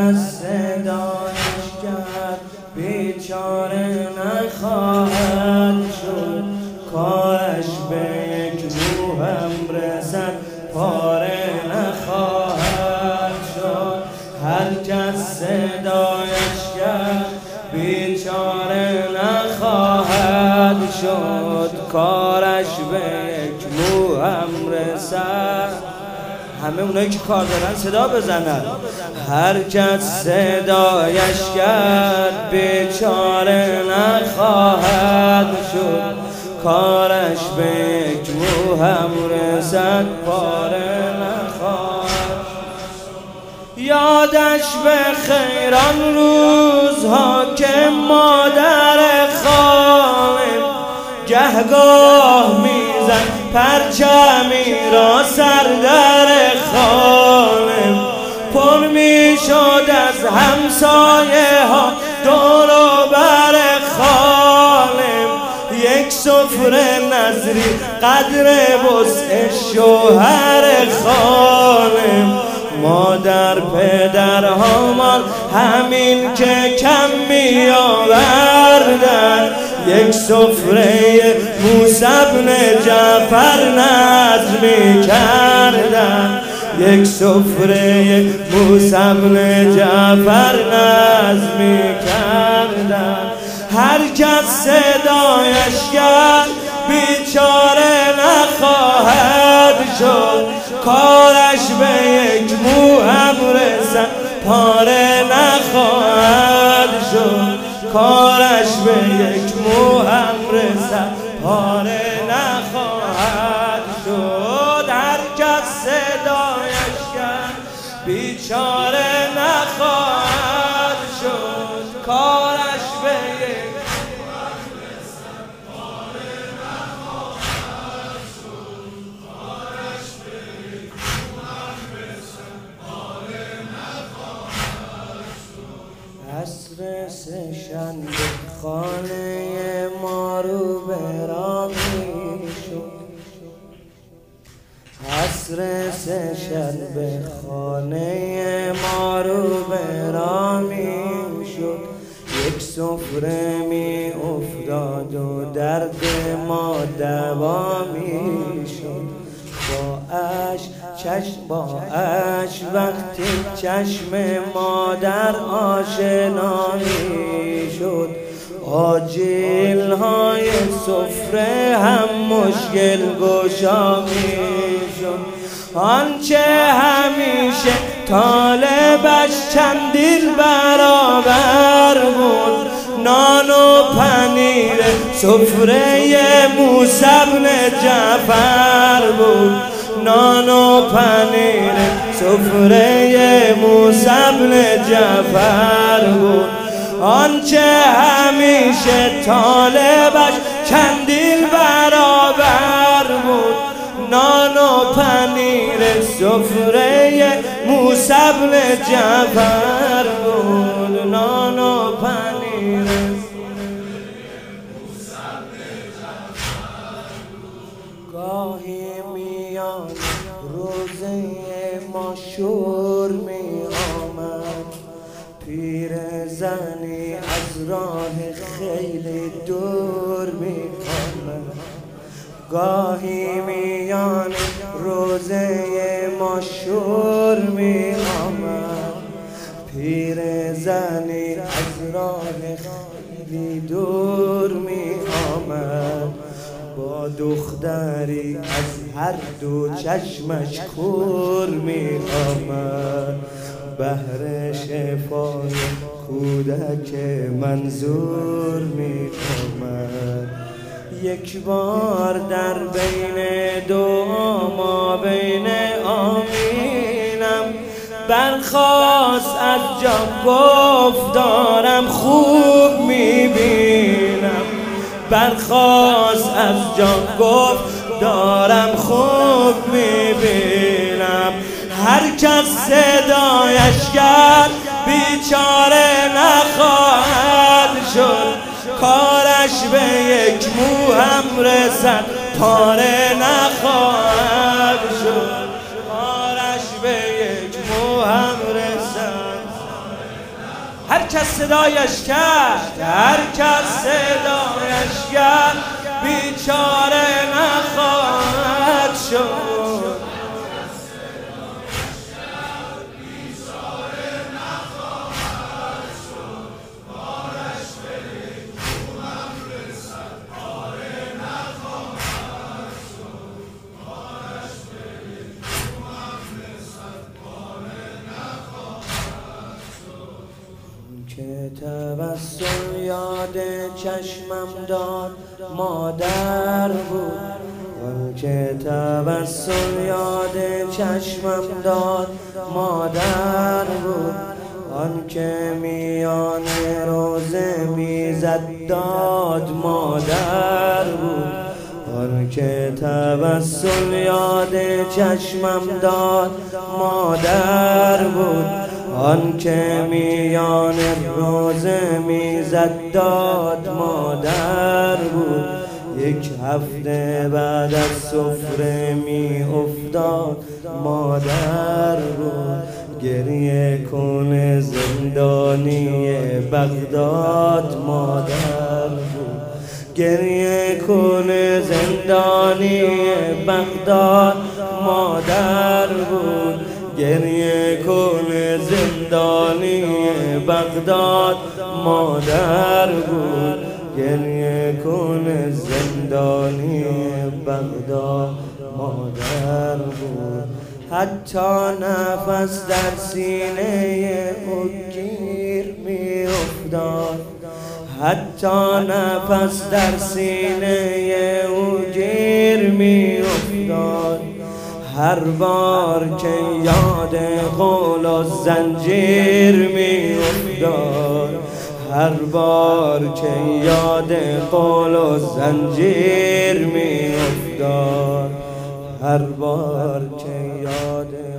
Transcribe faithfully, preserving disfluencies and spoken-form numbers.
کس صدایش کرد بیچاره نخواهد شد، کارش به یک مو هم رسد پاره نخواهد شد. هر کس صدایش کرد بیچاره نخواهد شد، کارش به یک مو هم رسد. همه اونایی که کار دارن صدا بزنن. هر کس صدایش کرد بیچاره نخواهد شد، کارش به یک مو هم رسد پاره نخواهد. یادش به خیران روزها که مادر خانم گهگاه میزد پرچمی را سر در خانم، پر میشد از همسایه ها دور و بر خانم. یک سفره نظری قدر وسع شوهر خانم. مادر پدرهامان همین که کم می آوردن، یک سفره موسی بن جعفر نظم می کردن. یک سفره موسی بن جعفر نظم می کردن. هر کس صدایش کرد بیچاره نخواهد شد، کارش به یک مو هم رسد پاره نخواهد شد، کارش به یک مو هم رسد پاره نخواهد شد. هر کس صدایش کرد بیچاره نخواهد شد، کارش به یک مو هم رسد پاره نخواهد شد، کارش به یک مو هم رسد پاره نخواهد شد. عصر سه‌شنبه خانه ما رو برا می شد، عصر سه‌شنبه خانه ما رو برا می شد. یک سفره می افتاد و درد ما دوا می شد. با اش چشم با اش وقتی چشم مادر آشنا می شد، آجیل های سفره هم مشکل گشا می شد. آنچه همیشه طالبش چندین برابر بود، نان و پنیر سفره موسی بن جعفر بود، نان و پنیر سفره موسی بن جعفر بود. آنچه همیشه طالبش چندین برابر بود، نان و پنیر سفره موسی بن جعفر بود، نان و پنیر موسی بن جعفر بود. گاهی میان روزه ما شور می آمد، پیر زنی از راه خیلی دور می آمد. گاهی میان روزه ما شور می آمد، پیر زنی از راه خیلی دور می آمد. با دختری از هر دو چشمش کور می آمد، بهر شفای کودک منظور می آمد. یک بار در بین دو ما بین آمینم برخاست از جا گفت دارم خوب میبینم، برخاست از جا گفت دارم خوب میبینم. هر کس صدایش کرد بیچاره نخواهد شد، کارش به یک مو هم رسد پاره نخواهد شد، کارش به یک مو هم رسد. کس صدایش کرد، هر کس صدایش کرد بیچاره نخواهد شد. که تبسم یاد چشمم داد مادر بود، آن که تبسم یاد چشمم داد مادر بود، آن که میان روزه میزد داد مادر بود، آن که تبسم یاد چشمم داد مادر بود، آن که میان روزه میزد داد مادر بود. یک هفته بعد از سفره می افتاد مادر بود. گریه کن زندانی بغداد مادر بود، گریه کن زندانی بغداد مادر بود، گریه کن زندانی بغداد مادر بود، گریه کن زندانی بغداد مادر بود. حتی نفس در سینه او گیر می افتاد، حتی نفس در سینه او گیر می افتاد. هر بار که یاد قول و زنجیر می افتاد، هر بار که یاد قول و زنجیر می افتاد، هر بار که یاد